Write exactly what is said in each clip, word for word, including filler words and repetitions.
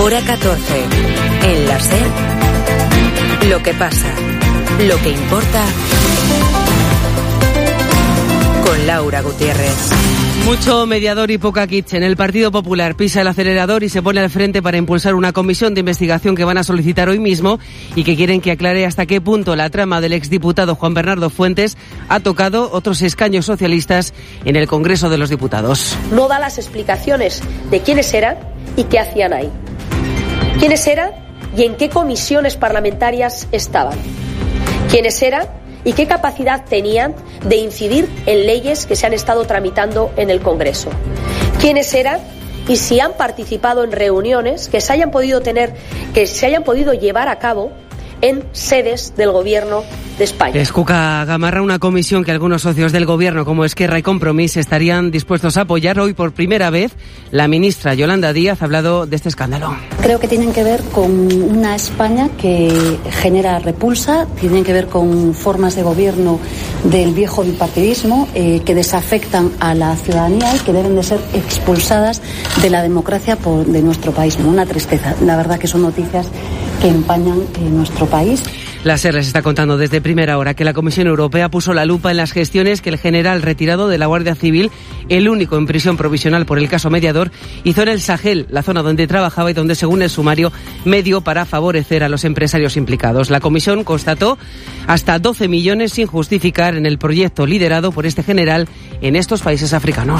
Hora catorce. En la SER, lo que pasa, lo que importa, con Laura Gutiérrez. Mucho mediador y poca kitchen. El Partido Popular pisa el acelerador y se pone al frente para impulsar una comisión de investigación que van a solicitar hoy mismo y que quieren que aclare hasta qué punto la trama del exdiputado Juan Bernardo Fuentes ha tocado otros escaños socialistas en el Congreso de los Diputados. No da las explicaciones de quiénes eran y qué hacían ahí. ¿Quiénes eran y en qué comisiones parlamentarias estaban? ¿Quiénes eran y qué capacidad tenían de incidir en leyes que se han estado tramitando en el Congreso? ¿Quiénes eran y si han participado en reuniones que se hayan podido tener, que se hayan podido llevar a cabo en sedes del Gobierno de España? Es Cuca Gamarra, una comisión que algunos socios del Gobierno, como Esquerra y Compromís, estarían dispuestos a apoyar. Hoy, por primera vez, la ministra Yolanda Díaz ha hablado de este escándalo. Creo que tienen que ver con una España que genera repulsa, tienen que ver con formas de gobierno del viejo bipartidismo eh, que desafectan a la ciudadanía y que deben de ser expulsadas de la democracia por, de nuestro país. Una tristeza. La verdad que son noticias que empañan eh, nuestro país. La SER les está contando desde primera hora que la Comisión Europea puso la lupa en las gestiones que el general retirado de la Guardia Civil, el único en prisión provisional por el caso mediador, hizo en el Sahel, la zona donde trabajaba y donde, según el sumario, medio para favorecer a los empresarios implicados. La Comisión constató hasta doce millones sin justificar en el proyecto liderado por este general en estos países africanos.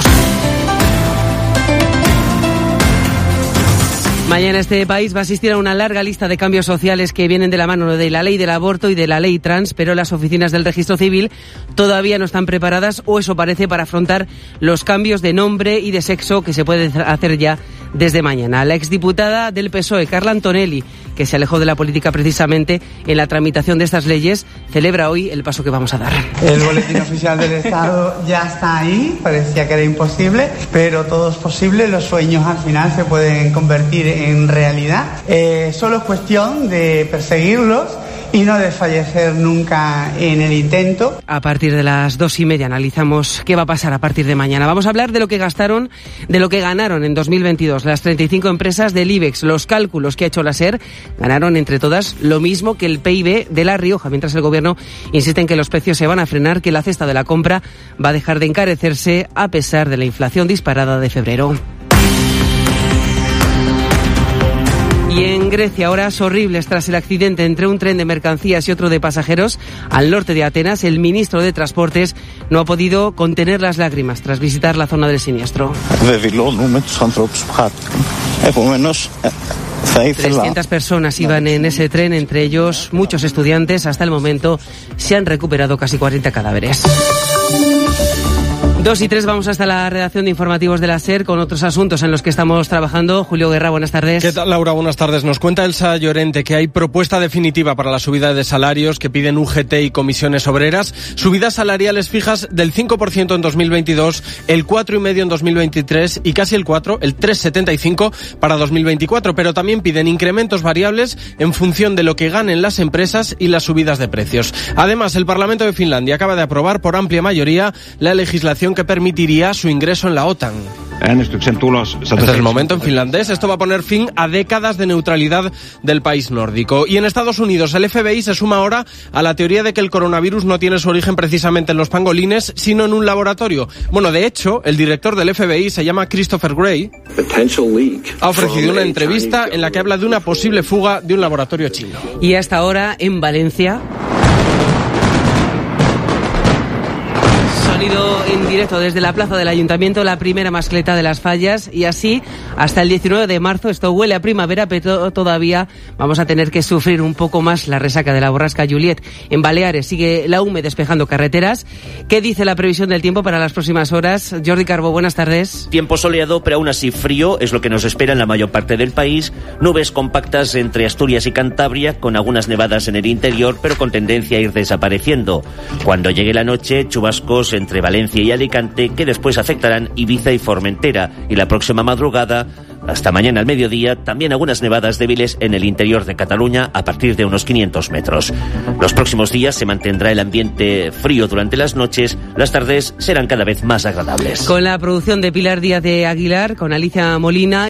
Mañana este país va a asistir a una larga lista de cambios sociales que vienen de la mano de la ley del aborto y de la ley trans, pero las oficinas del registro civil todavía no están preparadas, o eso parece, para afrontar los cambios de nombre y de sexo que se pueden hacer ya desde mañana. La exdiputada del P S O E, Carla Antonelli, que se alejó de la política precisamente en la tramitación de estas leyes, celebra hoy el paso que vamos a dar. El boletín oficial del Estado ya está ahí, parecía que era imposible, pero todo es posible, los sueños al final se pueden convertir en realidad. Eh, solo es cuestión de perseguirlos y no desfallecer nunca en el intento. A partir de las dos y media analizamos qué va a pasar a partir de mañana. Vamos a hablar de lo que gastaron, de lo que ganaron en dos mil veintidós las treinta y cinco empresas del IBEX. Los cálculos que ha hecho la SER ganaron entre todas lo mismo que el P I B de La Rioja, mientras el Gobierno insiste en que los precios se van a frenar, que la cesta de la compra va a dejar de encarecerse a pesar de la inflación disparada de febrero. Y en Grecia, horas horribles tras el accidente entre un tren de mercancías y otro de pasajeros al norte de Atenas, el ministro de Transportes no ha podido contener las lágrimas tras visitar la zona del siniestro. trescientas personas iban en ese tren, entre ellos muchos estudiantes. Hasta el momento se han recuperado casi cuarenta cadáveres. Dos y tres, vamos hasta la redacción de informativos de la SER con otros asuntos en los que estamos trabajando. Julio Guerra, buenas tardes. ¿Qué tal, Laura? Buenas tardes. Nos cuenta Elsa Llorente que hay propuesta definitiva para la subida de salarios que piden U G T y comisiones obreras. Subidas salariales fijas del cinco por ciento en dos mil veintidós, el cuatro coma cinco por ciento en dos mil veintitrés y casi el cuatro, el tres coma setenta y cinco para dos mil veinticuatro. Pero también piden incrementos variables en función de lo que ganen las empresas y las subidas de precios. Además, el Parlamento de Finlandia acaba de aprobar por amplia mayoría la legislación que permitiría su ingreso en la OTAN. Este es el momento en finlandés. Esto va a poner fin a décadas de neutralidad del país nórdico. Y en Estados Unidos, el F B I se suma ahora a la teoría de que el coronavirus no tiene su origen precisamente en los pangolines, sino en un laboratorio. Bueno, de hecho, el director del F B I se llama Christopher Wray. Ha ofrecido una entrevista en la que habla de una posible fuga de un laboratorio chino. Y hasta ahora, en Valencia, sonido en directo desde la plaza del Ayuntamiento, la primera mascleta de las fallas, y así hasta el diecinueve de marzo. Esto huele a primavera, pero todavía vamos a tener que sufrir un poco más la resaca de la borrasca Juliet. En Baleares sigue la U M E despejando carreteras. ¿Qué dice la previsión del tiempo para las próximas horas? Jordi Carbó, buenas tardes. Tiempo soleado, pero aún así frío, es lo que nos espera en la mayor parte del país. Nubes compactas entre Asturias y Cantabria, con algunas nevadas en el interior, pero con tendencia a ir desapareciendo. Cuando llegue la noche, chubascos entre Valencia y Alicante, que después afectarán Ibiza y Formentera. Y la próxima madrugada, hasta mañana al mediodía, también algunas nevadas débiles en el interior de Cataluña a partir de unos quinientos metros. Los próximos días se mantendrá el ambiente frío durante las noches. Las tardes serán cada vez más agradables. Con la producción de Pilar Díaz de Aguilar, con Alicia Molina